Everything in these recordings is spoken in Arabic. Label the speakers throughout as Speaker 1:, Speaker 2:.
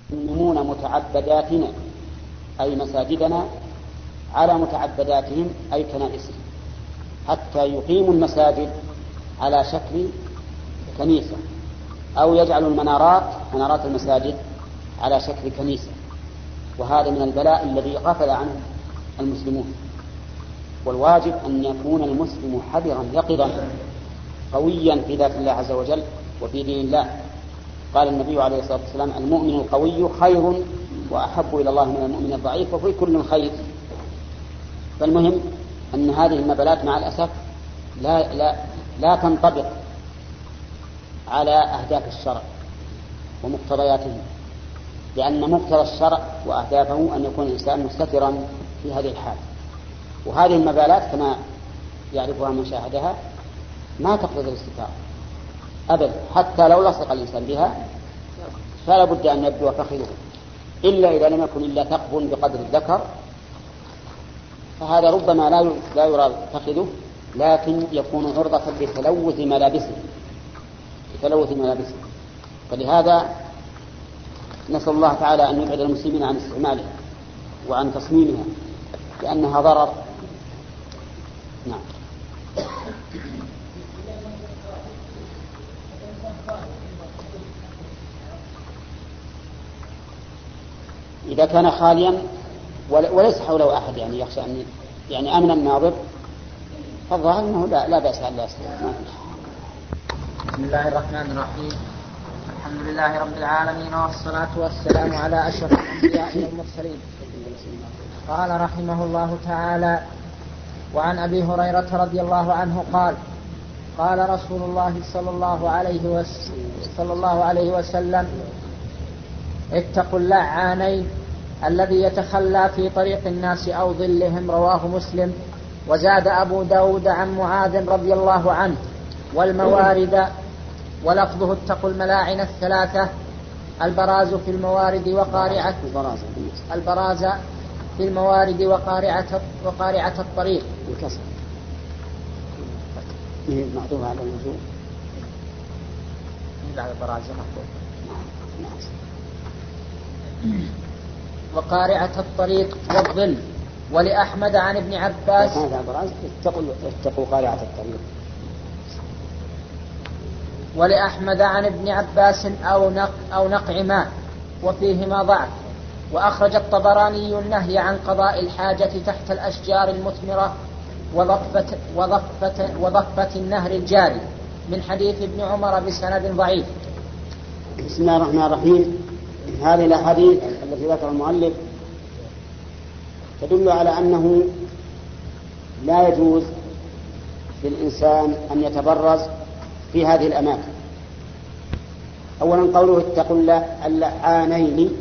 Speaker 1: يقيمون متعبداتنا أي مساجدنا على متعبداتهم أي كنائسهم، حتى يقيموا المساجد على شكل كنيسة، أو يجعلوا منارات المساجد على شكل كنيسة. وهذا من البلاء الذي غفل عنه المسلمون. والواجب أن يكون المسلم حذرا يقظا قويا في ذات الله عز وجل وفي دين الله. قال النبي عليه الصلاة والسلام: المؤمن القوي خير وأحب إلى الله من المؤمن الضعيف وفي كل خير. فالمهم أن هذه المبالات مع الأسف لا تنطبق على أهداف الشرع ومقتضياته، لأن مقتضى الشرع وأهدافه أن يكون الإنسان مستترا في هذه الحال. وهذه المبالات كما يعرفها من شاهدها ما تقتضي الاستتار أبدا، حتى لو لصق الإنسان بها فلا بد أن يبدو فخذه، إلا إذا لم يكن إلا ثقب بقدر الذكر، فهذا ربما لا يرى فخذه، لكن يكون عرضة لتلوث ملابسه. فلهذا نسأل الله تعالى أن يبعد المسلمين عن استعمالها وعن تصميمها، لأنها ضرر. نعم. إذا كان خاليا وليس حوله أحد يعني يخشى أن أمن الناظر، فالظاهر أنه لا بأس أن لا يستطيع.
Speaker 2: بسم الله الرحمن الرحيم. الحمد لله رب العالمين، والصلاة والسلام على أشرف الأنبياء والمرسلين. قال رحمه الله تعالى: وعن أبي هريرة رضي الله عنه قال: قال رسول الله صلى الله عليه وسلم: اتقوا اللعانين، الذي يتخلى في طريق الناس أو ظلهم. رواه مسلم. وزاد أبو داود عن معاذ رضي الله عنه: والموارد، ولفظه اتقوا الملاعن الثلاثة: البراز في الموارد وقارعة الطريق.
Speaker 1: الكسر معطوف على الوجوه
Speaker 2: بعد البراز وقارعة الطريق والظل. ولأحمد عن ابن عباس:
Speaker 1: هذا براز اتقوا قارعة الطريق.
Speaker 2: ولأحمد عن ابن عباس أو نقع ماء، وفيهما ضعف. وأخرج الطبراني النهي عن قضاء الحاجة تحت الأشجار المثمرة وضفة النهر الجاري من حديث ابن عمر بسند ضعيف.
Speaker 1: بسم الله الرحمن الرحيم. هذه الأحاديث التي ذكر المؤلف تدل على أنه لا يجوز للإنسان أن يتبرز في هذه الأماكن. أولا قوله اتقوا اللعانين،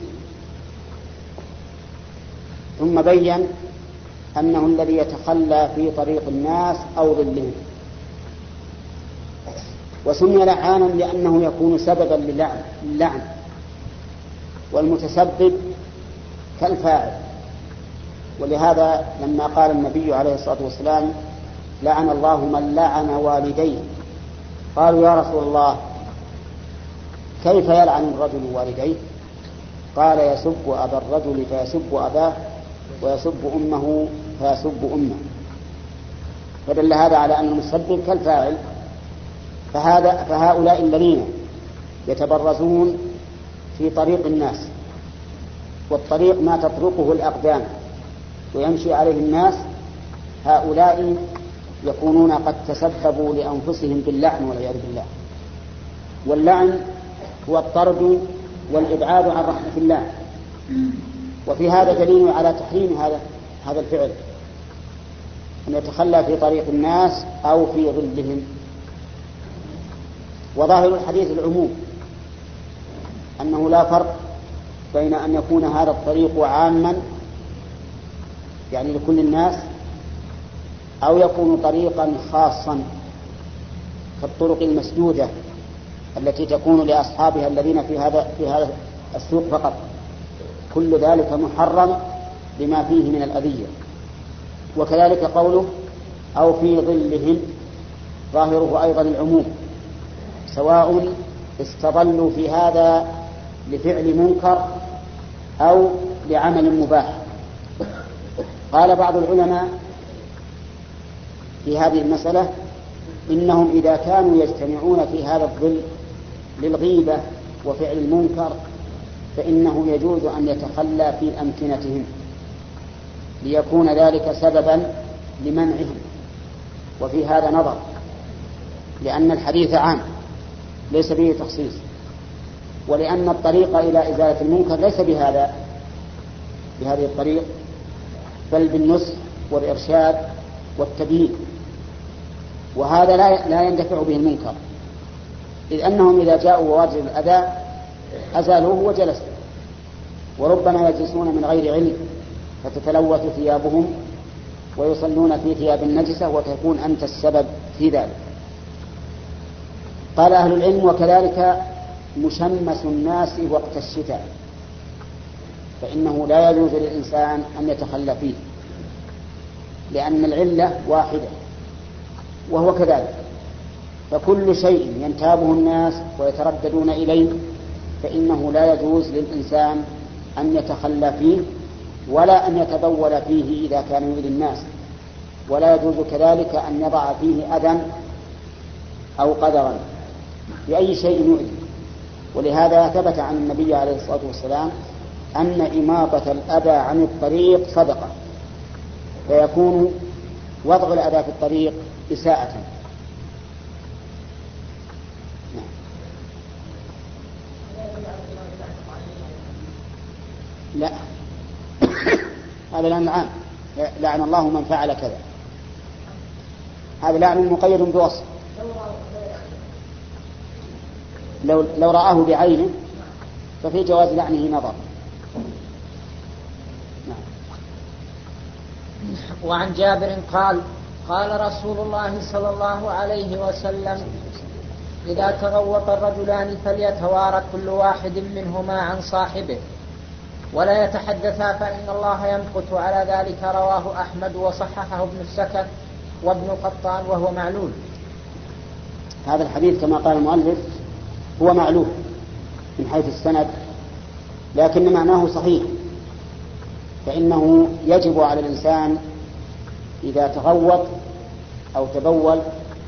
Speaker 1: ثم بين أنه الذي يتخلى في طريق الناس أو ظلهم. وسمي لعانا لأنه يكون سببا للعن، والمتسبب كالفاعل. ولهذا لما قال النبي عليه الصلاة والسلام: لعن الله من لعن والديه، قالوا: يا رسول الله كيف يلعن الرجل والديه؟ قال: يسب أبا الرجل فيسب أباه، ويسب أمه فيسب أمه. فدل هذا على أن المسبب كالفاعل. فهؤلاء الذين يتبرزون في طريق الناس، والطريق ما تطرقه الأقدام ويمشي عليه الناس، هؤلاء يكونون قد تسببوا لأنفسهم باللعن والعياذ بالله. واللعن هو الطرد والإبعاد عن رحمة الله. وفي هذا دليل على تحريم هذا الفعل، أن يتخلى في طريق الناس أو في ظلهم. وظاهر الحديث العموم، أنه لا فرق بين أن يكون هذا الطريق عاما يعني لكل الناس، أو يكون طريقا خاصا كالطرق المسدودة التي تكون لأصحابها الذين في هذا السوق فقط. كل ذلك محرم بما فيه من الأذية. وكذلك قوله أو في ظلهم، ظاهره أيضا العموم، سواء استظلوا في هذا لفعل منكر أو لعمل مباح. قال بعض العلماء في هذه المسألة إنهم إذا كانوا يجتمعون في هذا الظل للغيبة وفعل المنكر فإنه يجوز أن يتخلى في أمكنتهم ليكون ذلك سببا لمنعهم. وفي هذا نظر، لأن الحديث عام ليس به تخصيص، ولأن الطريق إلى إزالة المنكر ليس بهذه الطريق، بل بالنصح والإرشاد والتبيين، وهذا لا يندفع به المنكر، إذ أنهم إذا جاءوا وواجهوا الأذى أزالوه وجلسوا، وربما يجلسون من غير علم فتتلوث ثيابهم ويصلون في ثياب النجسة وتكون أنت السبب في ذلك. قال أهل العلم: وكذلك مشمس الناس وقت الشتاء، فإنه لا يجوز للإنسان أن يتخلى فيه، لأن العلة واحدة وهو كذلك. فكل شيء ينتابه الناس ويترددون إليه فإنه لا يجوز للإنسان أن يتخلى فيه ولا أن يتبول فيه إذا كان يؤذي الناس، ولا يجوز كذلك أن يضع فيه أذى أو قدرا بأي شيء يؤذي. ولهذا ثبت عن النبي عليه الصلاة والسلام أن إماطة الأذى عن الطريق صدقة، فيكون وضع الأذى في الطريق إساءة. لا هذا لعن العام، لعن الله من فعل كذا، هذا لعن مقيد بوصف. لو رآه بعينه ففي جواز لعنه نظر.
Speaker 2: وعن جابر قال: قال رسول الله صلى الله عليه وسلم: إذا تغوط الرجلان فليتوارى كل واحد منهما عن صاحبه ولا يتحدثا فإن الله يمقت على ذلك. رواه أحمد وصححه ابن السكن وابن القطان وهو معلول.
Speaker 1: هذا الحديث كما قال المؤلف هو معلول من حيث السند، لكن معناه صحيح، فإنه يجب على الإنسان إذا تغوط أو تبول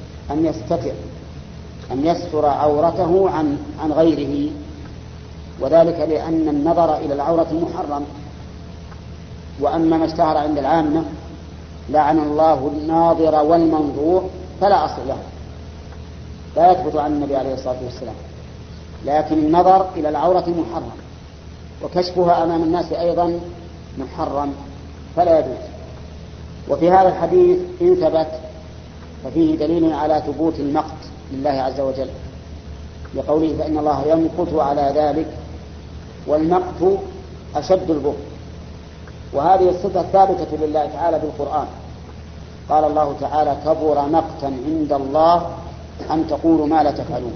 Speaker 1: أن يستر عورته عن غيره، وذلك لأن النظر إلى العورة محرم. وأما ما اشتهر عند العامة لعن الله الناظر والمنظور فلا أصل له، لا يثبت عن النبي عليه الصلاة والسلام، لكن النظر إلى العورة محرم، وكشفها أمام الناس أيضا محرم فلا يجوز. وفي هذا الحديث إن ثبت ففيه دليل على ثبوت المقت لله عز وجل، لقوله: فإن الله يمقت على ذلك، والمقت أشد البغض. وهذه الصفة ثابتة لله تعالى بالقرآن، قال الله تعالى: كبر مقتا عند الله أن تقولوا ما لا تفعلون.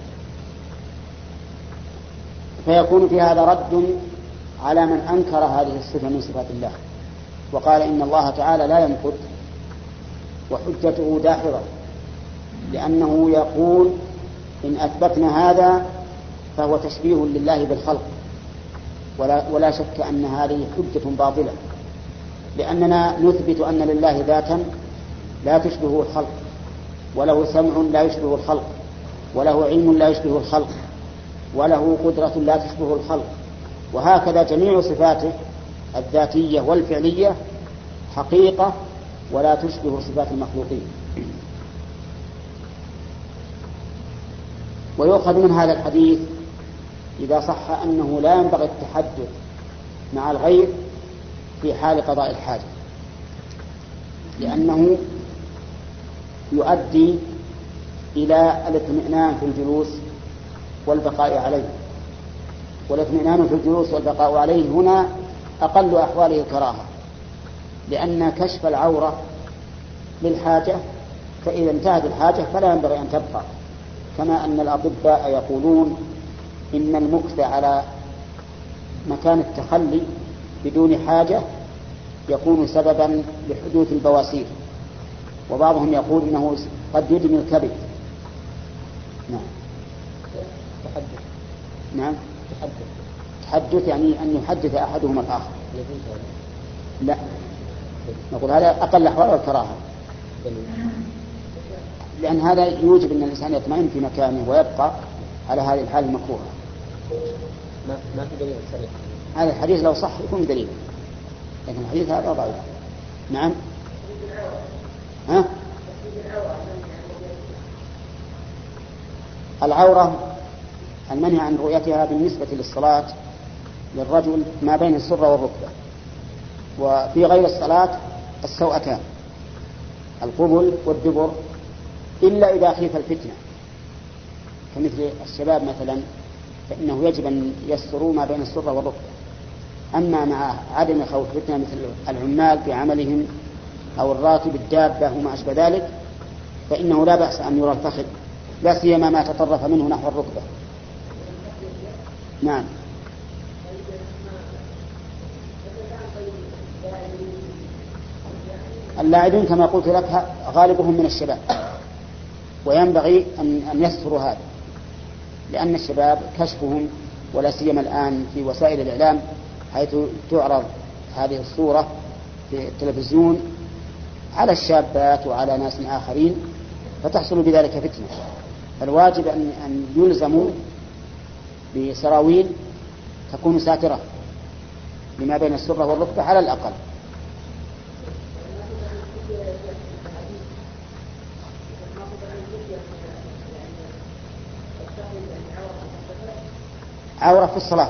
Speaker 1: فيكون في هذا رد على من أنكر هذه الصفة من صفات الله وقال إن الله تعالى لا يمقت، وحجته داحضة، لأنه يقول إن أثبتنا هذا فهو تشبيه لله بالخلق، ولا شك أن هذه حجة باطلة، لأننا نثبت أن لله ذاتا لا تشبه الخلق، وله سمع لا يشبه الخلق، وله علم لا يشبه الخلق، وله قدرة لا تشبه الخلق، وهكذا جميع صفاته الذاتية والفعلية حقيقة ولا تشبه صفات المخلوقين. ويؤخذ من هذا الحديث إذا صح أنه لا ينبغي التحدث مع الغير في حال قضاء الحاجة، لأنه يؤدي إلى الاطمئنان في الجلوس والبقاء عليه، والاطمئنان في الجلوس والبقاء عليه هنا أقل أحواله الكراهة، لأن كشف العورة للحاجة، فإذا انتهت الحاجة فلا ينبغي أن تبقى، كما أن الأطباء يقولون إن المكث على مكان التخلي بدون حاجة يكون سببا لحدوث البواسير، وبعضهم يقول إنه قد يدمي الكبد. نعم. التحدث يعني أن يحدث أحدهما الآخر. لا، نقول هذا أقل أحوال الكراهة، لأن هذا يوجب أن الإنسان يطمئن في مكانه ويبقى على هذه الحال المكروهة.
Speaker 3: ما في دليل صريح.
Speaker 1: هذا الحديث لو صح يكون دليل، لكن الحديث هذا ضعيف. نعم. ها؟ العورة المنهي عن رؤيتها بالنسبة للصلاة للرجل ما بين السرة والركبة، وفي غير الصلاة السوأتان القبل والدبر، إلا إذا خيف الفتنة كمثل الشباب مثلا، فإنه يجب أن يستروا ما بين السرة والركبة. أما مع عدم خوف فتنة مثل العمال بعملهم أو الراكب الدابة وما أشبه ذلك، فإنه لا بأس أن يرى الفخذ، لا سيما ما تطرف منه نحو الركبة. نعم. اللاعبين كما قلت لك غالبهم من الشباب، وينبغي أن يستروا هذا، لأن الشباب كشفهم، ولا سيما الآن في وسائل الإعلام حيث تعرض هذه الصورة في التلفزيون على الشابات وعلى ناس آخرين، فتحصل بذلك فتنة. فالواجب أن يلزموا بسراويل تكون ساترة لما بين السرة والركبة على الأقل. عورة في الصلاة؟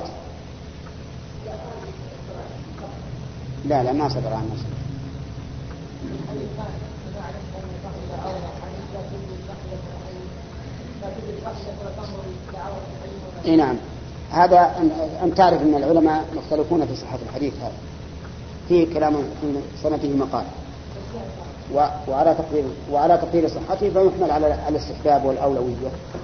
Speaker 1: لا ما صدر عن نفسه. اي نعم. هذا أن تعرف أن العلماء مختلفون في صحة الحديث هذا، فيه كلام في سنته مقال، وعلى تقدير صحته فيحمل على الاستحباب والأولوية.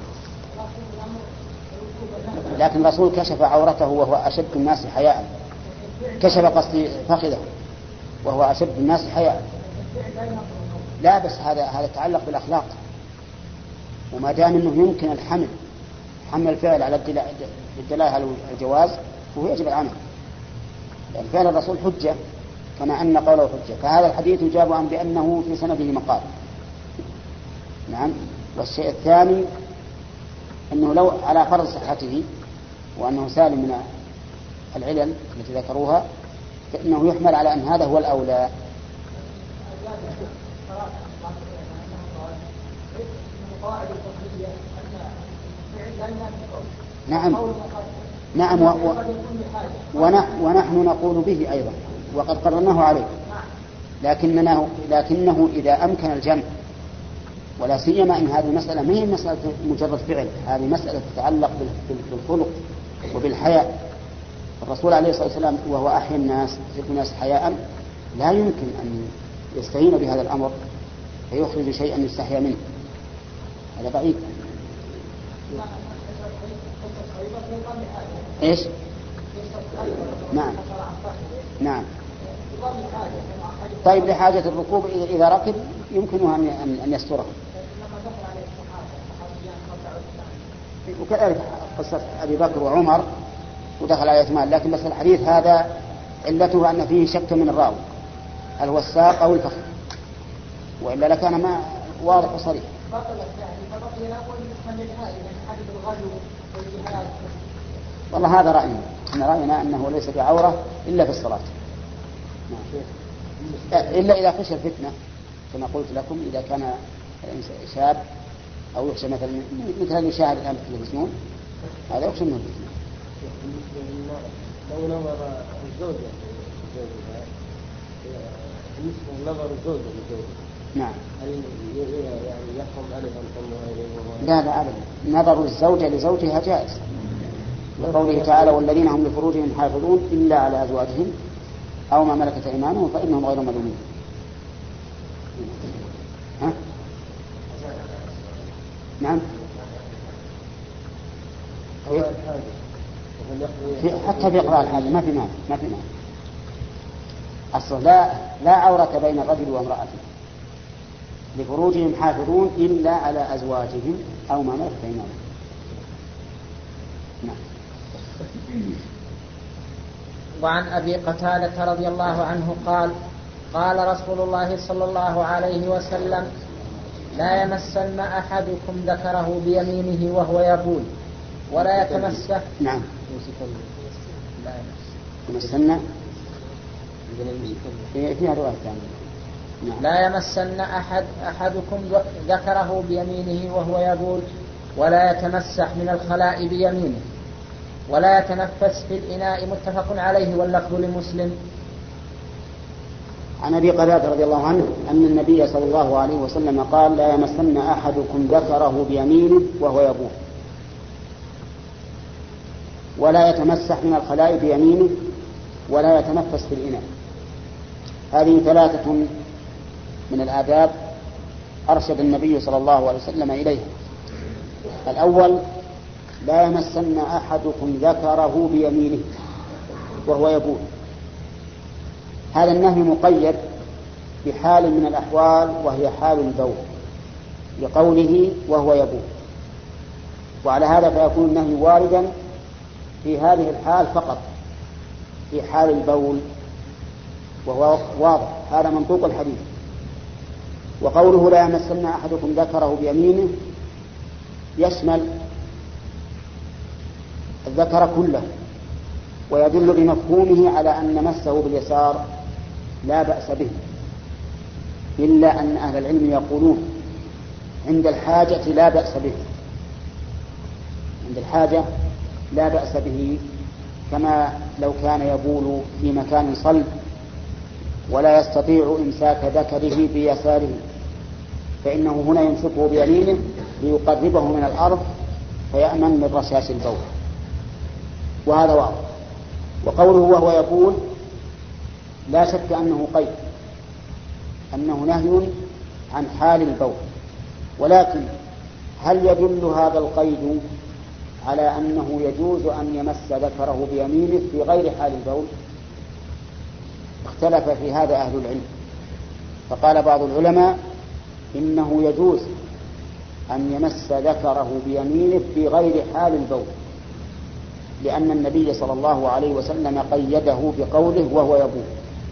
Speaker 1: لكن الرسول كشف عورته وهو أشد الناس حياء، كشف قصدي فخذه وهو أشد الناس حياء. لا بس هذا يتعلق بالأخلاق، وما دام أنه يمكن حمل الفعل على الدلالة على الجواز فهو يجب العمل، لأن فعل الرسول حجة كما أن قوله حجة. فهذا الحديث يجاب عن بأنه في سنده مقال. نعم. والشيء الثاني أنه لو على فرض صحته وأنه سالم من العلل التي ذكروها، فإنه يحمل على أن هذا هو الأولى. نعم ونحن نقول به أيضا وقد قررناه عليه، لكنه إذا أمكن الجمع، ولا سيما إن هذه المسألة ما هي مسألة مجرد فعل، هذه مسألة تتعلق بالخلق وبالحياء. الرسول عليه الصلاة والسلام وهو أحيا الناس يحب الناس حياء، لا يمكن أن يستهين بهذا الأمر فيخرج شيئا يستحيا منه، هذا بعيد. إيش؟ نعم. طيب لحاجة الركوب إذا ركب يمكنه أن يستره. وكذلك قصة أبي بكر وعمر ودخل على عثمان، لكن بس الحديث هذا علته أن فيه شك من الراوي هل هو الساق أو الفخذ، وإلا لكان ما واضح وصريح. والله هذا رأينا، إن رأينا أنه ليس بعورة إلا في الصلاة، إلا إذا خشي الفتنة كما قلت لكم، إذا كان شاب أو يخشى مثل اللي يشاهد الآن في التلفزيون، هذا يخشى منه الفتنة.
Speaker 3: لو نظر الزوجة بالنسبة لنظر الزوجة للزوجة،
Speaker 1: نعم،
Speaker 3: هل يعني يحكم عليه أن
Speaker 1: لا أبدا. نظر الزوجة لزوجها جائز، لقوله تعالى والذين هم لفروجهم حافظون إلا على أزواجهم أو ما ملكت أيمانهم فإنهم غير ملومين. ها؟ نعم. حتى في قضاء الحاجة ما في مانع. أصل لا عورة بين الرجل وامرأته، لفروجهم حافظون إلا على أزواجهم أو ما ملكت أيمانهم. نعم.
Speaker 2: وعن أبي قتادة رضي الله عنه قال قال رسول الله صلى الله عليه وسلم لا يمسن أحدكم ذكره بيمينه وهو يبول ولا يتمسح.
Speaker 1: نعم.
Speaker 2: لا
Speaker 1: يمسن فيها رواية ثانية. نعم.
Speaker 2: لا يمسن أحدكم ذكره بيمينه وهو يبول ولا يتمسح من الخلاء بيمينه ولا يتنفس في الإناء. متفق عليه واللفظ لمسلم.
Speaker 1: عن أبي قتادة رضي الله عنه أن النبي صلى الله عليه وسلم قال لا يمسن أحدكم ذكره بيمينه وهو يبول ولا يتمسح من الخلاء بيمينه ولا يتنفس في الإناء. هذه ثلاثة من الآداب أرشد النبي صلى الله عليه وسلم إليها. الأول لا يمسن أحدكم ذكره بيمينه وهو يبول. هذا النهي مقيد بحال من الأحوال وهي حال البول لقوله وهو يبول، وعلى هذا فيكون النهي واردا في هذه الحال فقط في حال البول، وهو واضح هذا منطوق الحديث. وقوله لا يمسن أحدكم ذكره بيمينه يشمل الذكر كله، ويدل بمفهومه على أن مسه باليسار لا بأس به، إلا أن أهل العلم يقولون عند الحاجة لا بأس به، عند الحاجة لا بأس به، كما لو كان يبول في مكان صلب ولا يستطيع إمساك ذكره بيساره فإنه هنا يمسكه بيمينه ليقربه من الأرض فيأمن من رشاش البول، وهذا واضح. وقوله وهو يبول لا شك أنه قيد، أنه نهي عن حال البول، ولكن هل يدل هذا القيد على أنه يجوز أن يمس ذكره بيمينه في غير حال البول؟ اختلف في هذا أهل العلم، فقال بعض العلماء إنه يجوز أن يمس ذكره بيمينه في غير حال البول، لأن النبي صلى الله عليه وسلم قيده بقوله وهو يبول،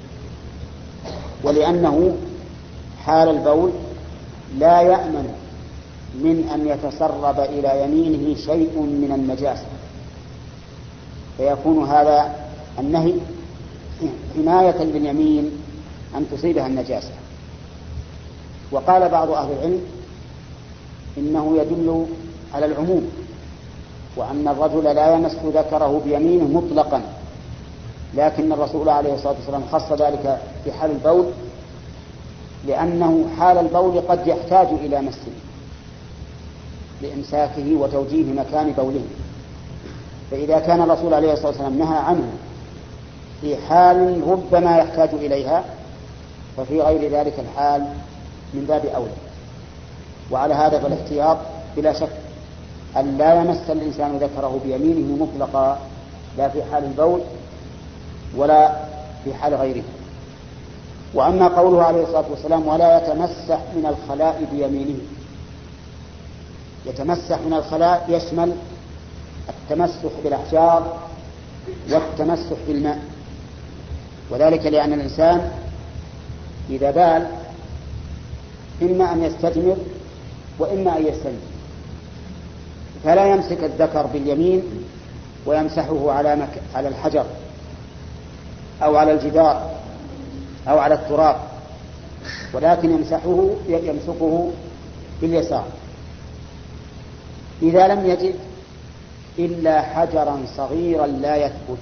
Speaker 1: ولأنه حال البول لا يأمن من أن يتسرب إلى يمينه شيء من النجاسة، فيكون هذا النهي حماية لليمين أن تصيبها النجاسة. وقال بعض أهل العلم إنه يدل على العموم، وأن الرجل لا يمس ذكره بيمينه مطلقا، لكن الرسول عليه الصلاة والسلام خص ذلك في حال البول، لأنه حال البول قد يحتاج إلى مسه لإمساكه وتوجيه مكان بوله، فإذا كان الرسول عليه الصلاة والسلام نهى عنه في حال ربما يحتاج إليها، ففي غير ذلك الحال من باب أولى. وعلى هذا فالاحتياط بلا شك أن لا يمس الإنسان ذكره بيمينه مطلقا، لا في حال البول ولا في حال غيره. وأما قوله عليه الصلاة والسلام ولا يتمسح من الخلاء بيمينه، يتمسح من الخلاء يشمل التمسح بالأحجار والتمسح بالماء، وذلك لأن الإنسان إذا بال إما أن يستجمر وإما أن يستنجي، فلا يمسك الذكر باليمين ويمسحه على الحجر أو على الجدار أو على التراب، ولكن يمسكه باليسار. إذا لم يجد إلا حجرا صغيرا لا يثبت،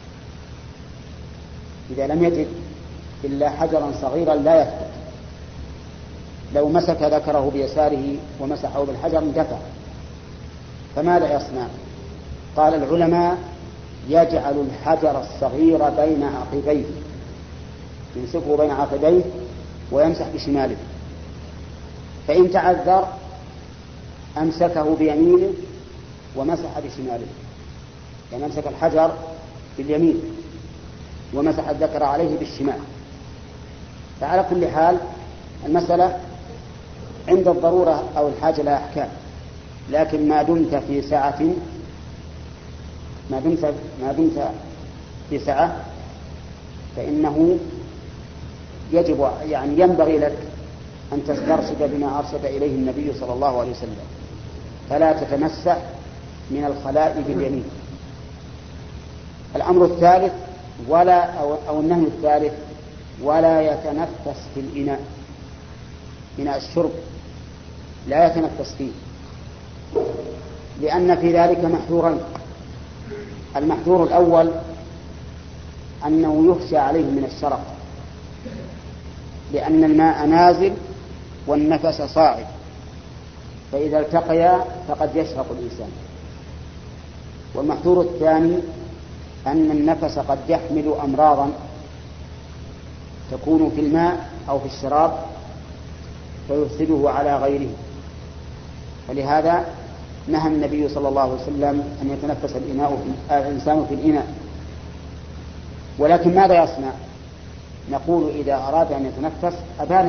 Speaker 1: إذا لم يجد إلا حجرا صغيرا لا يثبت، لو مسك ذكره بيساره ومسحه بالحجر اندفع، فماذا يصنع؟ قال العلماء يجعل الحجر الصغير بين عقبيه، يمسكه بين عقبيه ويمسح بشماله، فإن تعذر أمسكه بيمينه ومسح بشماله، يعني أمسك الحجر باليمين ومسح الذكر عليه بالشمال. فعلى كل حال المسألة عند الضرورة أو الحاجة لا أحكام، لكن ما دمت في سعة، ما دمت بسعة فإنه يجب يعني ينبغي لك أن تسترشد بما أرشد إليه النبي صلى الله عليه وسلم، فلا تتمسح من الخلاء باليمين. الأمر الثالث أو النهي الثالث: ولا يتنفس في الإناء، إناء الشرب لا يتنفس فيه، لأن في ذلك محذورين. المحذور الأول أنه يخشى عليه من الشرق، لأن الماء نازل والنفس صاعد، فإذا التقيا فقد يشرق الإنسان. والمحذور الثاني أن النفس قد يحمل أمراضا تكون في الماء أو في الشراب فيفسده على غيره، فلهذا نهى النبي صلى الله عليه وسلم أن يتنفس الإنسان في الإناء. ولكن ماذا يصنع؟ نقول إذا أراد أن يتنفس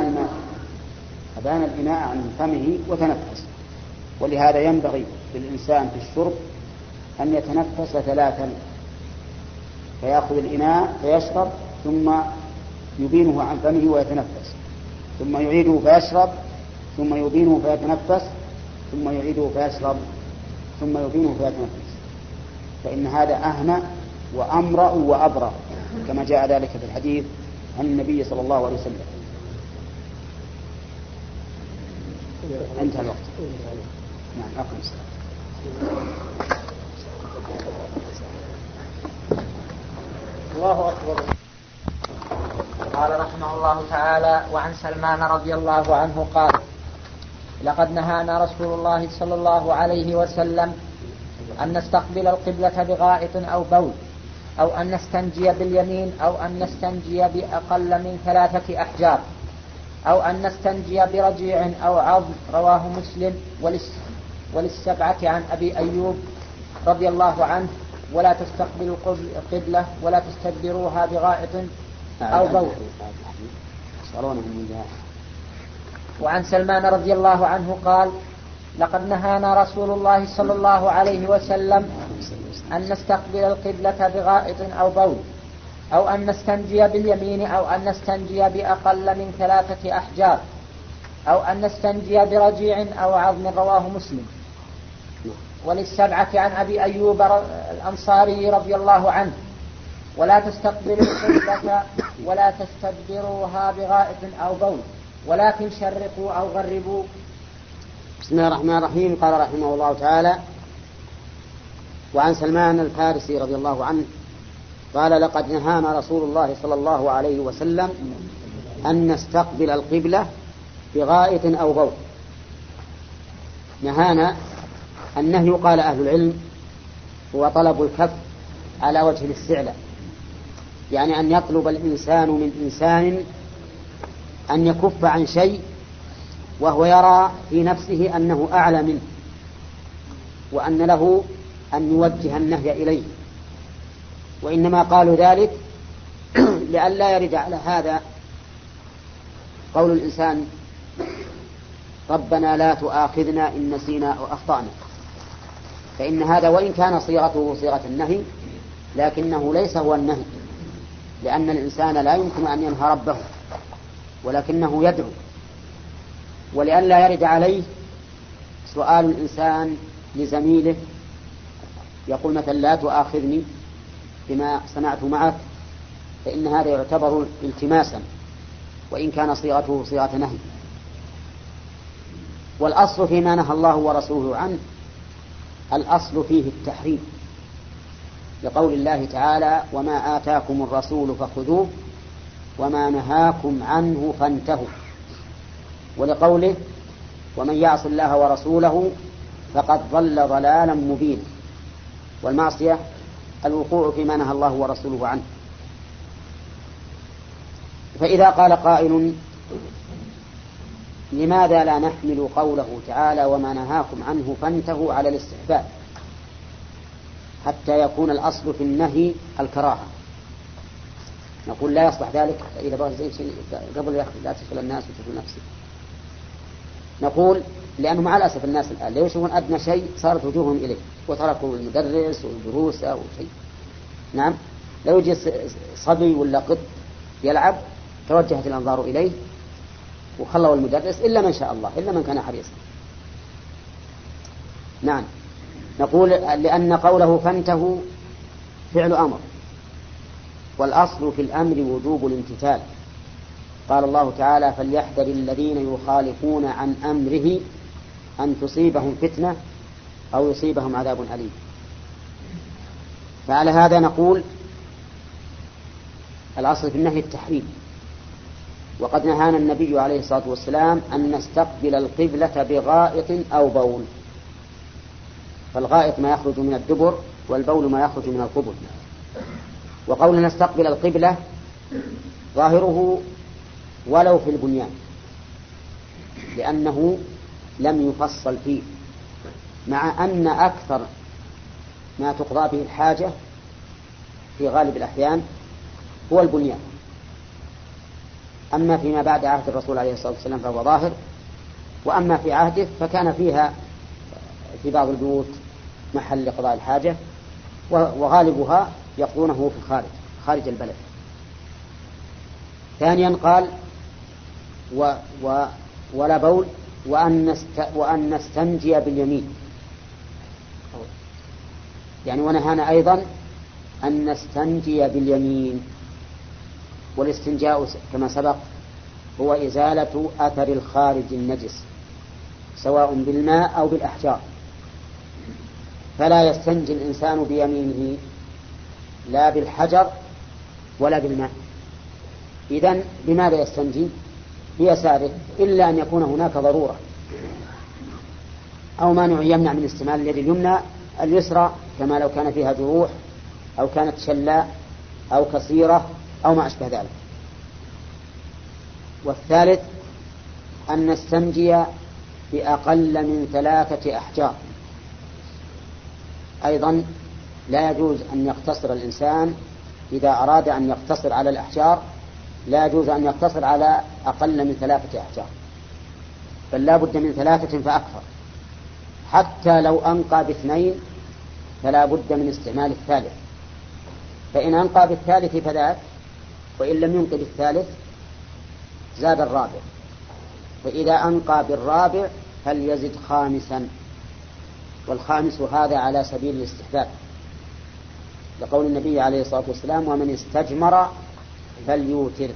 Speaker 1: أبان الإناء عن فمه وتنفس. ولهذا ينبغي للإنسان في الشرب أن يتنفس 3، فيأخذ الإناء فيشرب ثم يبينه عن فمه ويتنفس، ثم يعيده فيشرب ثم يبينه فيتنفس، ثم يعيده فيشرب ثم يبينه فيتنفس، فإن هذا أهنأ وأمرأ وأبرأ كما جاء ذلك في الحديث عن النبي صلى الله عليه وسلم. انتهى الوقت. نعم أقم الصلاة.
Speaker 2: الله أكبر. قال رحمه الله تعالى: وعن سلمان رضي الله عنه قال: لقد نهانا رسول الله صلى الله عليه وسلم أن نستقبل القبلة بغائط أو بول، أو أن نستنجي باليمين، أو أن نستنجي بأقل من 3 أحجار، أو أن نستنجي برجيع أو عظم. رواه مسلم. وللسبعة عن أبي أيوب رضي الله عنه: ولا تستقبلوا القبلة ولا تستدبروها بغائط أو بول. وعن سلمان رضي الله عنه قال: لقد نهانا رسول الله صلى الله عليه وسلم أن نستقبل القبلة بغائط أو بول، أو أن نستنجي باليمين، أو أن نستنجي بأقل من 3 أحجار، أو أن نستنجي برجيع أو عظم. رواه مسلم. وللسبعة عن أبي أيوب الأنصاري رضي الله عنه: ولا تستقبلوا القبلة ولا تستدبروها بغائط أو بول، ولكن شرقوا أو غربوا.
Speaker 1: بسم الله الرحمن الرحيم. قال رحمه الله تعالى: وعن سلمان الفارسي رضي الله عنه قال: لقد نهانا رسول الله صلى الله عليه وسلم أن نستقبل القبلة بغائط أو بول. نهانا، النهي قال أهل العلم هو طلب الكف على وجه الاستعلاء، يعني أن يطلب الإنسان من إنسان أن يكف عن شيء وهو يرى في نفسه أنه أعلى منه، وأن له أن يوجه النهي إليه. وإنما قالوا ذلك لئلا يرد على هذا قول الإنسان: ربنا لا تؤاخذنا إن نسينا أو أخطأنا. فإن هذا وإن كان صيغته صيغة النهي لكنه ليس هو النهي، لأن الإنسان لا يمكن أن ينهى ربه ولكنه يدعو. ولئلا يرد عليه سؤال الإنسان لزميله يقول مثلا: لا تؤاخذني بما صنعت معك، فإن هذا يعتبر التماسا وإن كان صيغته صيغة نهي. والأصل فيما نهى الله ورسوله عنه الأصل فيه التحريم، لقول الله تعالى: وما آتاكم الرسول فخذوه وما نهاكم عنه فانتهوا، ولقوله: ومن يعص الله ورسوله فقد ضل ضلالا مبينا. والمعصية الوقوع فيما نهى الله ورسوله عنه. فإذا قال قائل: لماذا لا نحمل قوله تعالى وما نهاكم عنه فانتهوا على الاستحباب حتى يكون الأصل في النهي الكراهة؟ نقول: لا يصلح ذلك. إذا بغى زي شيء قبل لا تشغل الناس وتشغل نفسك. نقول: لأنه مع الأسف الناس الآن لو يشوفون أدنى شيء صارت وجوههم إليه وتركوا المدرس والدروس أو شيء. نعم. لو يجي صبي ولا قط يلعب توجهت الأنظار إليه وخلوا المدرس إلا من شاء الله، إلا من كان حريصا. نعم. نقول لأن قوله فانتهوا فعل أمر، والأصل في الأمر وجوب الامتثال. قال الله تعالى فليحذر الذين يخالفون عن أمره أن تصيبهم فتنة أو يصيبهم عذاب أليم. فعلى هذا نقول الأصل في النهي التحريم، وقد نهانا النبي عليه الصلاة والسلام أن نستقبل القبلة بغائط أو بول، فالغائط ما يخرج من الدبر والبول ما يخرج من القبل. وقولنا نستقبل القبلة ظاهره ولو في البنيان، لأنه لم يفصل فيه، مع أن أكثر ما تقضى به الحاجة في غالب الأحيان هو البنيان. أما فيما بعد عهد الرسول عليه الصلاة والسلام فهو ظاهر، وأما في عهده فكان فيها في بعض البيوت محل لقضاء الحاجة، وغالبها يقضونه في الخارج، خارج البلد. ثانيا قال ولا بول وأن نستنجي باليمين، يعني ونهانا أيضا أن نستنجي باليمين. والاستنجاء كما سبق هو إزالة أثر الخارج النجس سواء بالماء أو بالأحجار، فلا يستنجي الإنسان بيمينه لا بالحجر ولا بالماء. إذن بماذا يستنجي؟ بيساره، إلا أن يكون هناك ضرورة أو مانع يمنع من استعمال اليد اليمنى اليسرى، كما لو كان فيها جروح أو كانت شلاء أو كثيرة أو ما أشبه ذلك. والثالث أن نستنجي بأقل من 3 أحجار. أيضا لا يجوز أن يقتصر الإنسان إذا أراد أن يقتصر على الأحجار، لا يجوز أن يقتصر على أقل من 3 أحجار، بل لا بد من 3 فأكثر. حتى لو أنقى ب2 فلا بد من استعمال الثالث، فإن أنقى بالثالث فذاك، وإن لم ينقى بالثالث زاد الرابع، فإذا أنقى بالرابع فليزد 5، والخامس هذا على سبيل الاستحباب، لقول النبي عليه الصلاة والسلام ومن استجمر فليوتر.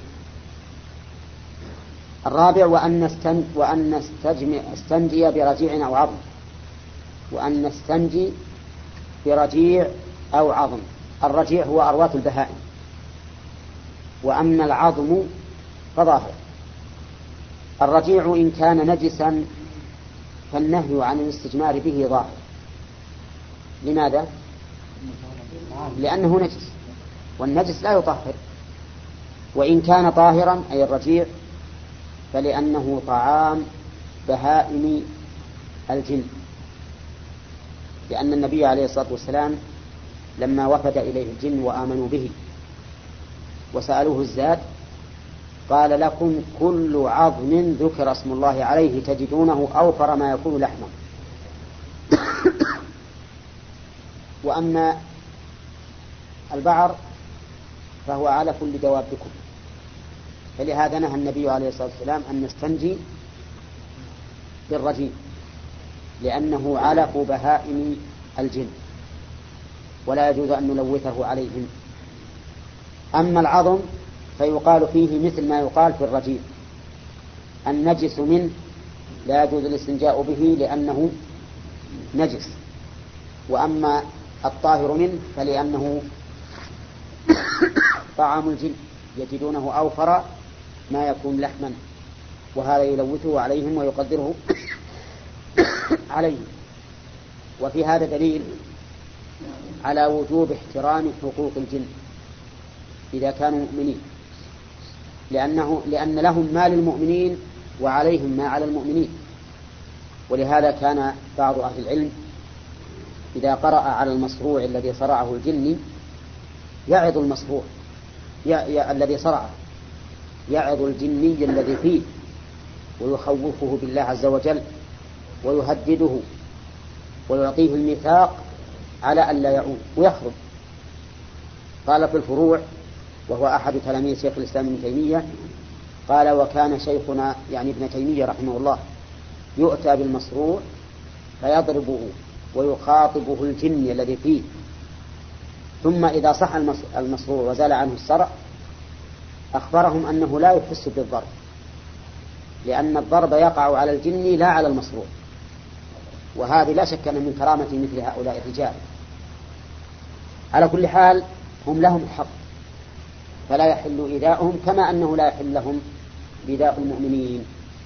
Speaker 1: الرابع وأن نستنجي برجيع أو عظم، وأن نستنجي برجيع أو عظم. الرجيع هو أرواث البهائم، وأما العظم فظاهر. الرجيع إن كان نجسا فالنهي عن الاستجمار به ظاهر. لماذا؟ لأنه نجس، والنجس لا يطهر. وإن كان طاهرا أي الرجيع فلأنه طعام بهائم الجن، لأن النبي عليه الصلاة والسلام لما وفد إليه الجن وآمنوا به وسألوه الزاد قال لكم كل عظم ذكر اسم الله عليه تجدونه أوفر ما يكون لحما. وأما البعر فهو علف لدوابكم، فلهذا نهى النبي عليه الصلاة والسلام أن نستنجي بالرجيم، لأنه علف بهائم الجن ولا يجوز أن نلوثه عليهم. أما العظم فيقال فيه مثل ما يقال في الرجيم، النجس منه لا يجوز الاستنجاء به لأنه نجس، وأما الطاهر منه فلأنه طعام الجن يجدونه أوفر ما يكون لحما، وهذا يلوثه عليهم ويقدره عليهم. وفي هذا دليل على وجوب احترام حقوق الجن إذا كانوا مؤمنين، لأن لهم ما للمؤمنين وعليهم ما على المؤمنين. ولهذا كان بعض أهل العلم إذا قرأ على المصروع الذي صرعه الجن يعظ المصروع الذي صرعه، يعظ الجني الذي فيه ويخوفه بالله عز وجل ويهدده ويعطيه الميثاق على أن لا يعود ويخرج. قال في الفروع، وهو أحد تلاميذ شيخ الإسلام ابن تيمية، قال: وكان شيخنا يعني ابن تيمية رحمه الله يؤتى بالمصروع فيضربه ويخاطبه الجن الذي فيه، ثم إذا صح المصروع وزال عنه الصرع أخبرهم أنه لا يحس بالضرب، لأن الضرب يقع على الجن لا على المصروع. وهذه لا شك أن من كرامة مثل هؤلاء الرجال. على كل حال هم لهم حق، فلا يحل إيذاؤهم، كما أنه لا يحل لهم إيذاء المؤمنين.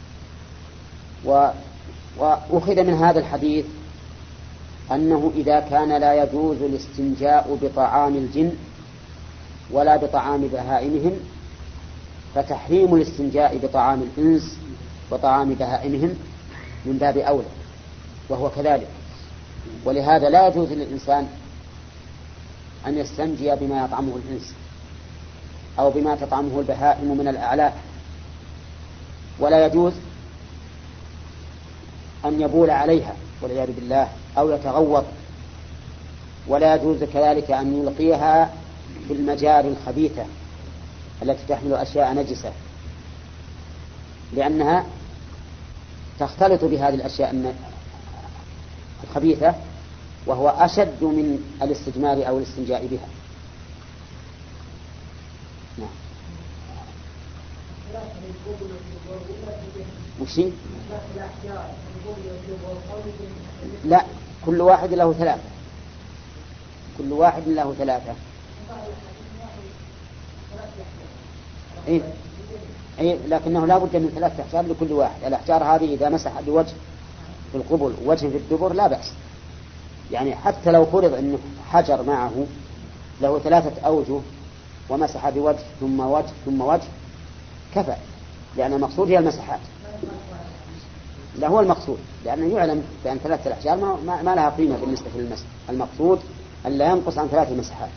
Speaker 1: وأخذ من هذا الحديث أنه إذا كان لا يجوز الاستنجاء بطعام الجن ولا بطعام بهائمهم، فتحريم الاستنجاء بطعام الإنس وطعام بهائمهم من باب أولى، وهو كذلك. ولهذا لا يجوز للإنسان أن يستنجي بما يطعمه الإنس أو بما تطعمه البهائم من الأعلاف، ولا يجوز أن يبول عليها والعياذ بالله أو يتغوط، ولا يجوز كذلك أن يلقيها في المجاري الخبيثة التي تحمل أشياء نجسة، لأنها تختلط بهذه الأشياء الخبيثة، وهو أشد من الاستجمار أو الاستنجاء بها. نعم. وشي؟ لا، كل واحد له ثلاثة. كل واحد له ثلاثة. إيه، لكنه لا بد من ثلاثة أحجار لكل واحد. الأحجار هذه إذا مسح بوجه في القبل ووجه في الدبر لا بأس، يعني حتى لو فرض أنه حجر معه له 3 أوجه ومسح بوجه ثم وجه ثم وجه كفى، لأن المقصود هي المسحات. لا، هو المقصود، لأنه يعلم بأن 3 الأحجار ما لها قيمة بالنسبة للمسح. المقصود أن لا ينقص عن 3 مسحات.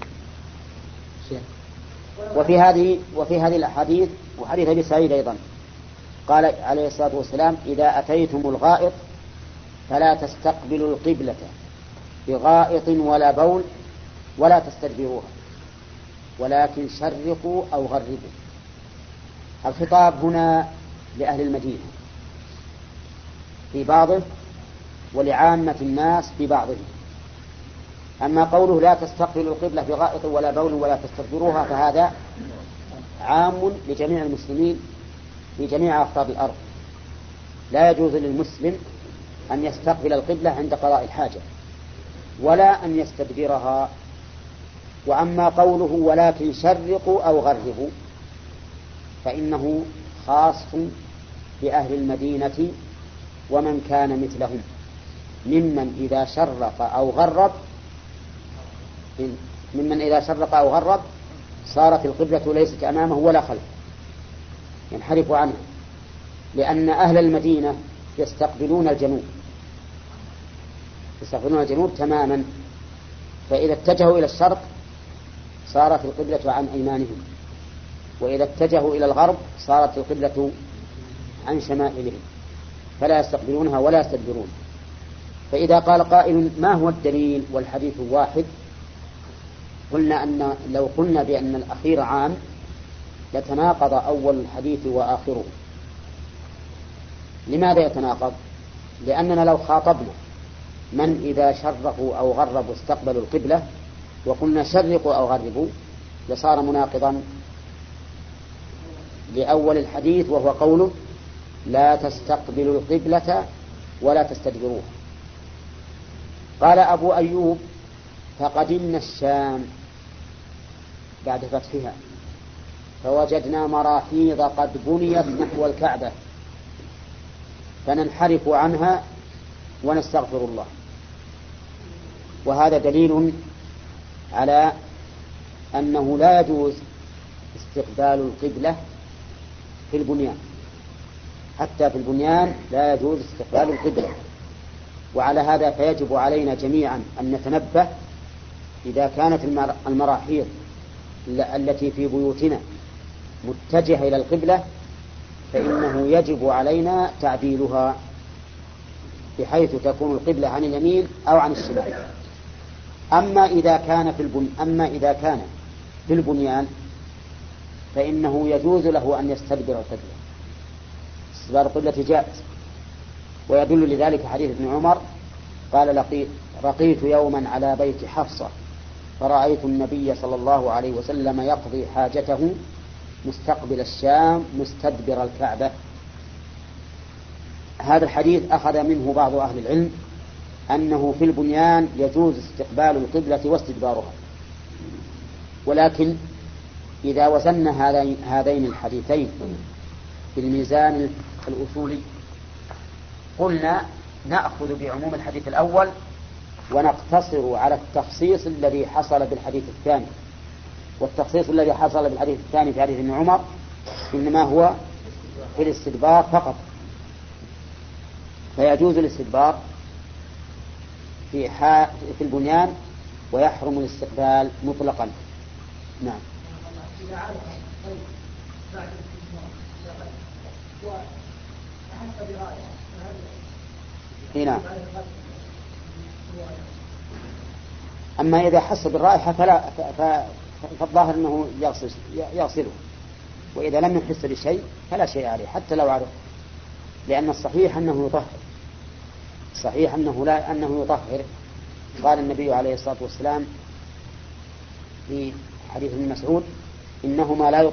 Speaker 1: وفي هذه الأحاديث وحديث أبي سعيد أيضا قال عليه الصلاة والسلام: إذا أتيتم الغائط فلا تستقبلوا القبلة بغائط ولا بول ولا تستدبروها، ولكن شرقوا أو غربوا. الخطاب هنا لأهل المدينة في بعضه ولعامة الناس في بعضهم. أما قوله لا تستقبلوا القبلة بغائط ولا بول ولا تستدبروها فهذا عام لجميع المسلمين في جميع أقطار الأرض. لا يجوز للمسلم أن يستقبل القبلة عند قضاء الحاجة ولا أن يستدبرها. وأما قوله ولكن شرقوا أو غربوا فإنه خاص بأهل المدينة ومن كان مثلهم، ممن إذا شرق أو غرب صارت القبلة ليست أمامه ولا خلفه، ينحرف عنه، لأن أهل المدينة يستقبلون الجنوب تماما، فإذا اتجهوا إلى الشرق صارت القبلة عن أيمانهم، وإذا اتجهوا إلى الغرب صارت القبلة عن شمائلهم، فلا يستقبلونها ولا يستدبرون. فإذا قال قائل: ما هو الدليل والحديث واحد؟ قلنا أن لو قلنا بأن الأخير عام لتناقض أول الحديث وآخره. لماذا يتناقض؟ لأننا لو خاطبنا من إذا شرقوا أو غربوا استقبلوا القبلة وقلنا شرقوا أو غربوا لصار مناقضا لأول الحديث، وهو قوله: لا تستقبلوا القبلة ولا تستدبروها. قال أبو أيوب: فقدمنا الشام بعد فتحها فوجدنا مراحيض قد بنيت نحو الكعبة فننحرف عنها ونستغفر الله. وهذا دليل على أنه لا يجوز استقبال القبلة في البنيان، حتى في البنيان لا يجوز استقبال القبلة. وعلى هذا فيجب علينا جميعا أن نتنبه إذا كانت المراحيض التي في بيوتنا متجهة إلى القبلة فإنه يجب علينا تعديلها بحيث تكون القبلة عن اليمين أو عن الشمال. أما إذا كان في البنيان فإنه يجوز له أن يستدبر القبلة. استدبار القبلة جائز، ويدل لذلك حديث ابن عمر قال رقيت يوما على بيت حفصة فرأيت النبي صلى الله عليه وسلم يقضي حاجته مستقبل الشام مستدبر الكعبة. هذا الحديث أخذ منه بعض أهل العلم أنه في البنيان يجوز استقبال القبلة واستدبارها، ولكن إذا وزنا هذين الحديثين بالميزان الأصولي قلنا نأخذ بعموم الحديث الأول ونقتصر على التخصيص الذي حصل بالحديث الثاني، والتخصيص الذي حصل بالحديث الثاني في حديث ابن عمر إنما هو في الاستدبار فقط، فيجوز الاستدبار في البنيان ويحرم الاستقبال مطلقا. نعم. نعم. أما إذا حس بالرائحة فالظاهر أنه يغسله، وإذا لم يحس بشيء فلا شيء عليه حتى لو عرف، لأن الصحيح أنه يطهر، صحيح أنه يطهر. قال النبي عليه الصلاة والسلام في حديث ابن مسعود إنهما لا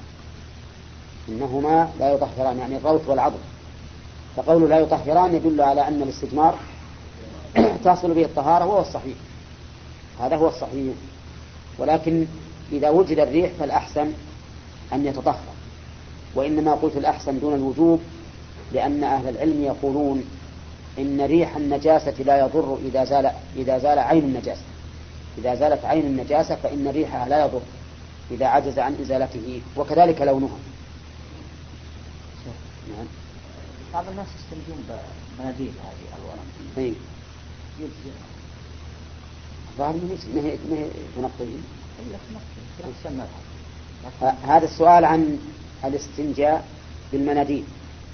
Speaker 1: يطهران يعني الروث والعظم، فقوله لا يطهران يدل على أن الاستجمار تصل به الطهارة، وهو الصحيح، هذا هو الصحيح. ولكن إذا وجد الريح فالأحسن أن يتطهر، وإنما قلت الأحسن دون الوجوب لأن أهل العلم يقولون إن ريح النجاسة لا يضر إذا زال عين النجاسة، إذا زالت عين النجاسة فإن ريحها لا يضر إذا عجز عن إزالته، وكذلك لونها.
Speaker 2: نعم. بعض الناس يستنجون بمناديل هذه الورم.
Speaker 1: ظاهر ما هي تنقيهم. هذا السؤال عن الاستنجاء بالمناديل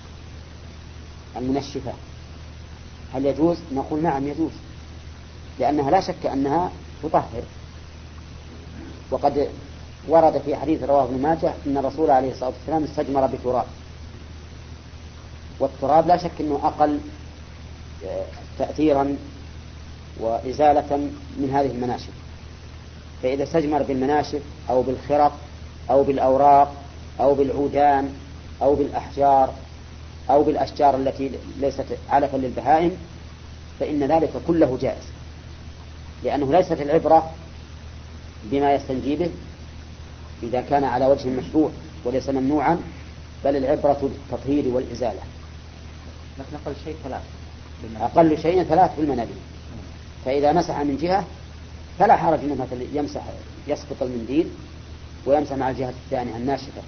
Speaker 1: المنشفة هل يجوز؟ نقول نعم يجوز، لأنها لا شك أنها تطهر، وقد ورد في حديث رواه ابن ماجه أن الرسول عليه الصلاة والسلام استجمر بتراب، والتراب لا شك أنه أقل تأثيرا وإزالة من هذه المناشف، فإذا استجمر بالمناشف أو بالخرق أو بالأوراق أو بالعودان أو بالأحجار أو بالأشجار التي ليست علفا للبهائم فإن ذلك كله جائز، لأنه ليست العبرة بما يستنجي به إذا كان على وجه مشروع وليس ممنوعا، بل العبرة بالتطهير والإزالة.
Speaker 2: لكن
Speaker 1: أقل شيء 3 بالمناديل، فإذا مسح من جهة فلا حرج أنه مثلا يسقط المنديل ويمسح مع الجهة الثانية الناشفة.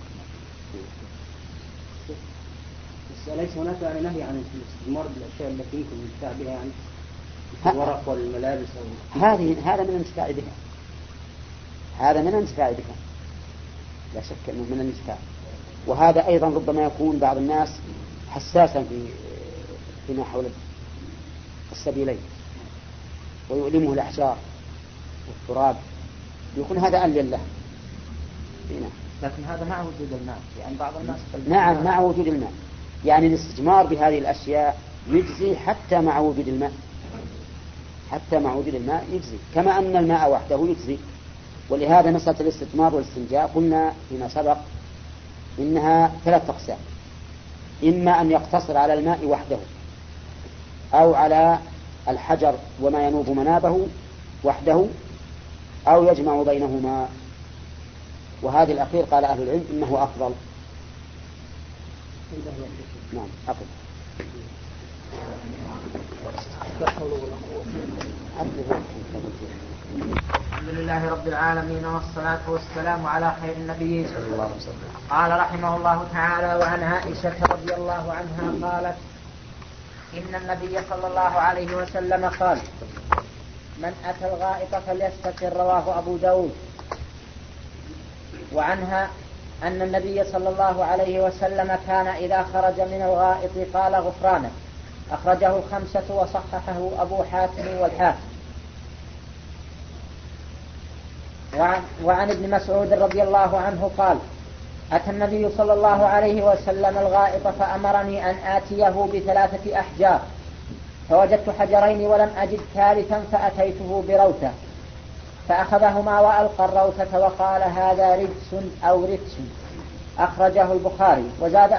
Speaker 3: ليس هناك نهي عن الاستثمار بالأشياء التي يمكن الانتفاع بها، يعني الورق والملابس
Speaker 1: هذا من الانتفاع بها، هذا من الانتفاع بها لا شك أنه من الانتفاع. وهذا أيضا ربما يكون بعض الناس حساسا فيما حول السبيلين ويؤلمه الأحجار والتراب، يكون هذا ألين له.
Speaker 2: لكن هذا مع وجود الماء، يعني بعض الناس
Speaker 1: نعم مع وجود الماء، يعني الاستجمار بهذه الأشياء يجزي حتى مع وجود الماء، حتى مع وجود الماء يجزي، كما أن الماء وحده يجزي. ولهذا مسألة الاستثمار والاستنجاء قلنا فيما سبق إنها 3 أقسام: إما أن يقتصر على الماء وحده، أو على الحجر وما ينوب منابه وحده، أو يجمع بينهما، وهذا الأخير قال أهل العلم إنه أفضل. نعم أفضل.
Speaker 2: الحمد لله رب العالمين، والصلاة والسلام على خير النبيين. قال رحمه الله تعالى: وعن عائشة رضي الله عنها قالت: إن النبي صلى الله عليه وسلم قال: من أتى الغائط فليستتر، رواه أبو داود. وعنها أن النبي صلى الله عليه وسلم كان إذا خرج من الغائط قال: وعن ابن مسعود رضي الله عنه قال: أتى النبي صلى الله عليه وسلم الغائط فأمرني أن آتيه ب3 أحجار، فوجدت حجرين ولم أجد ثالثا فأتيته بروثة، فأخذهما وألقى الروثة وقال: هذا رجس أو رتس. أخرجه البخاري. وزاد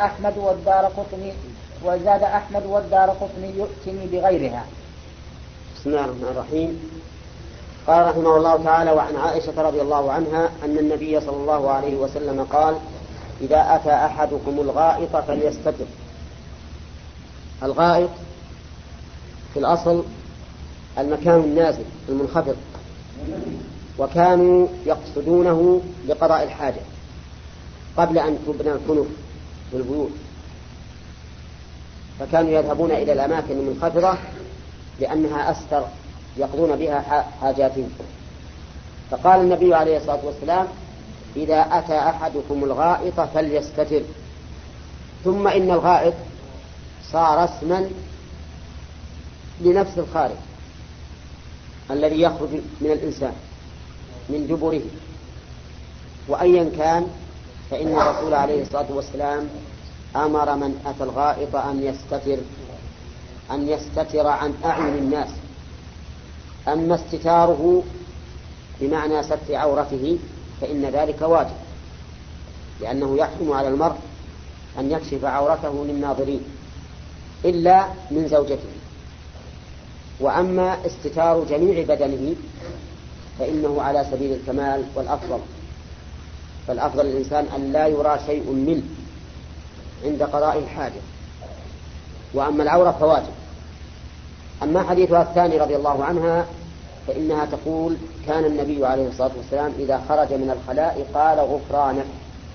Speaker 2: أحمد والدارقطني يؤتني بغيرها.
Speaker 4: بسم الله الرحمن الرحيم. قال رحمه الله تعالى: وعن عائشة رضي الله عنها أن النبي صلى الله عليه وسلم قال: إذا أتى أحدكم الغائط فليستتر. الغائط في الأصل المكان النازل المنخفض، وكانوا يقصدونه لقضاء الحاجة قبل أن تبنى الكنف والبيوت، فكانوا يذهبون إلى الأماكن المنخفضة لأنها أستر يقضون بها حاجاتهم. فقال النبي عليه الصلاة والسلام: إذا أتى أحدكم الغائط فليستتر. ثم إن الغائط صار اسما لنفس الخارج الذي يخرج من الإنسان من دبره، وأيا كان فإن الرسول عليه الصلاة والسلام أمر من أتى الغائط أن يستتر عن أعين الناس. أما استتاره بمعنى ستر عورته فإن ذلك واجب، لأنه يحرم على المرء أن يكشف عورته للناظرين إلا من زوجته. وأما استتار جميع بدنه فإنه على سبيل الكمال والأفضل، فالأفضل للإنسان أن لا يرى شيء منه عند قضاء الحاجة. وأما العورة فواجب. أما حديثها الثاني رضي الله عنها فإنها تقول: كان النبي عليه الصلاة والسلام إذا خرج من الخلاء قال: غفرانك.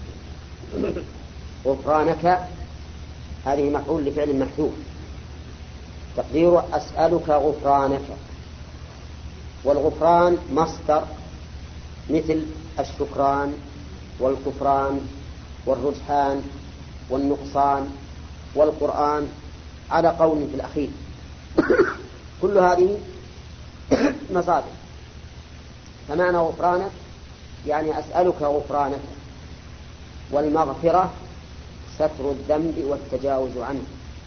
Speaker 4: غفرانك هذه مفعول لفعل محذوف، تقدير أسألك غفرانك. والغفران مصدر مثل الشكران والكفران والرجحان والنقصان والقرآن على قول في الأخير. كل هذه مصادر. فمعنى غفرانك يعني أسألك غفرانك. والمغفرة ستر الذنب والتجاوز عنه،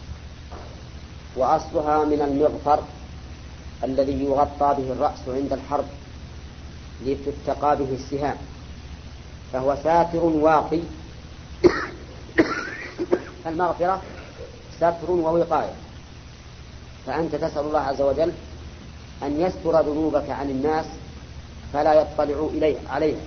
Speaker 4: وأصلها من المغفر الذي يغطى به الرأس عند الحرب لتتقى به السهام، فهو ساتر واقي. المغفرة ستر ووقاية، فأنت تسأل الله عز وجل أن يستر ذنوبك عن الناس فلا يطلعوا عليها،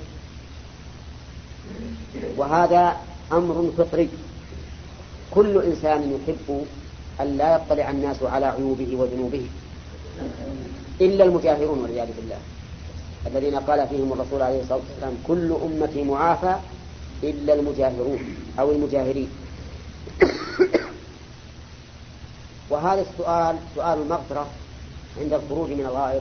Speaker 4: وهذا أمر فطري. كل إنسان يحب أن لا يطلع الناس على عيوبه وذنوبه إلا المجاهرون والعياذ بالله، الذين قال فيهم الرسول عليه الصلاة والسلام: كل أمتي معافى إلا المجاهرون أو المجاهرين. وهذا السؤال، سؤال المغفرة عند الخروج من الغائط،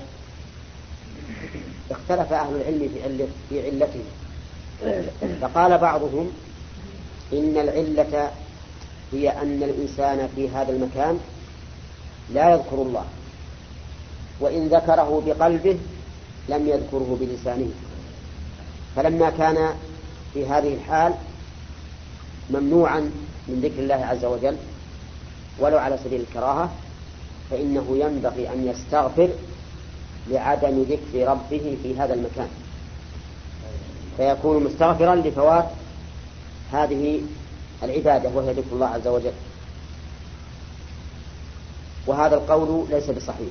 Speaker 4: اختلف أهل العلم في علته. فقال بعضهم إن العلة هي أن الإنسان في هذا المكان لا يذكر الله، وإن ذكره بقلبه لم يذكره بلسانه، فلما كان في هذه الحال ممنوعا من ذكر الله عز وجل ولو على سبيل الكراهة، فإنه ينبغي أن يستغفر لعدم ذكر ربه في هذا المكان، فيكون مستغفرا لفوات هذه العبادة وهي ذكر الله عز وجل. وهذا القول ليس بصحيح،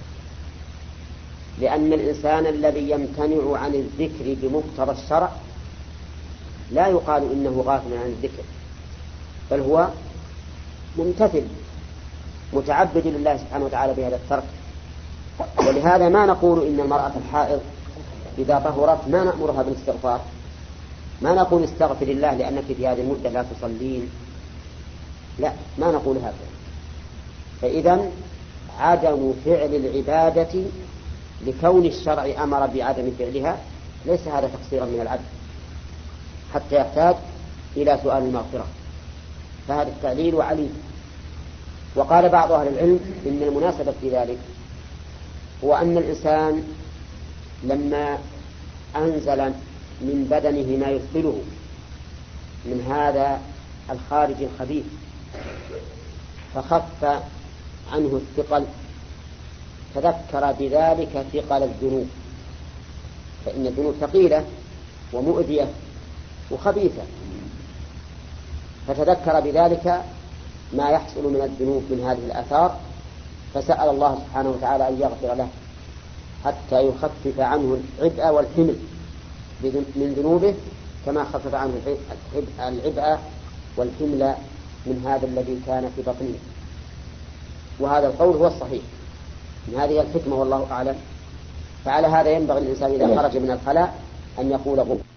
Speaker 4: لأن الإنسان الذي يمتنع عن الذكر بمقتضى الشرع لا يقال إنه غافل عن الذكر، بل هو ممتثل متعبد لله سبحانه وتعالى بهذا الترك. ولهذا ما نقول إن المرأة الحائض إذا طهرت ما نأمرها بالاستغفار، ما نقول استغفر الله لأنك في هذه المدة لا تصلين، لا، ما نقول هذا. فإذا عدم فعل العبادة لكون الشرع أمر بعدم فعلها ليس هذا تقصيرا من العبد حتى يحتاج إلى سؤال المغفرة، فهذا التعليل عليه. وقال بعض أهل العلم إن المناسبة في ذلك هو أن الإنسان لما أنزل من بدنه ما يثقله من هذا الخارج الخبيث فخف عنه الثقل، تذكر بذلك ثقل الذنوب، فإن الذنوب ثقيلة ومؤذية وخبيثة، فتذكر بذلك ما يحصل من الذنوب من هذه الآثار، فسأل الله سبحانه وتعالى أن يغفر له حتى يخفف عنه العبء والحمل من ذنوبه كما خفف عنه العبء والحمل من هذا الذي كان في بطنه. وهذا القول هو الصحيح من هذه الحكمة والله أعلم. فعلى هذا ينبغي الإنسان إذا خرج من الخلاء أن يقول غفر